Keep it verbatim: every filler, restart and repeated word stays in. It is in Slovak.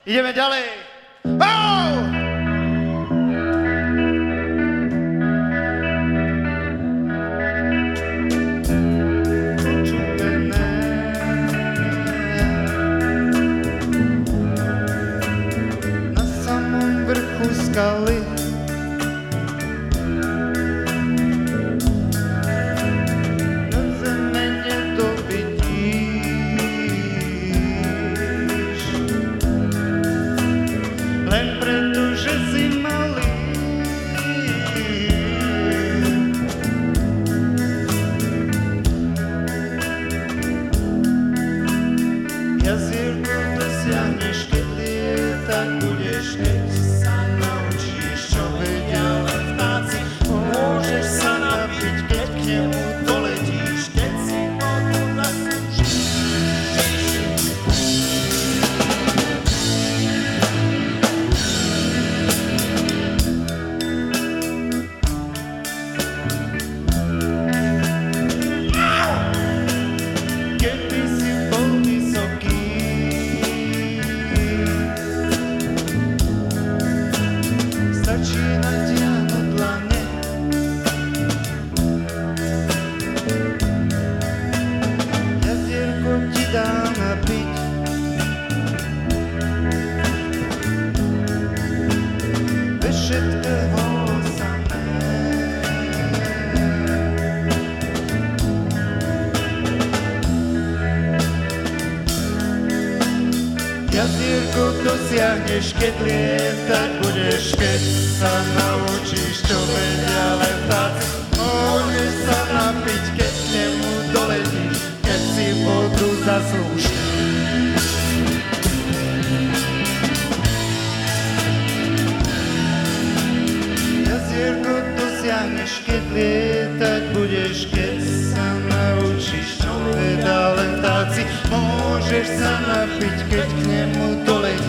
Ideme ďalej. Oh! Na samom vrchu skaly do zeme nedovidíš, len preto, že si malý. Jazierko dosiahneš, keď lietať budeš, keď sa naučíš, čo vedia len vtáci. Môžeš sa napiť, keď k nemu doletíš, keď si vodu zaslúžiš. Keby si bol vysoký, stačí natiahnuť dlane. Jazierko ti dá napiť, bez všetkého samé. Jazierko dosiahneš, keď lietať budeš, keď sa naučíš, čo vedia len vtáci. Môžeš sa napiť, keď k nemu doletíš, keď si vodu zaslúžiš. Jazierko dosiahneš, keď lietať budeš, keď sa naučíš, čo vedia len vtáci. Môžeš sa napiť, keď k nemu doletíš,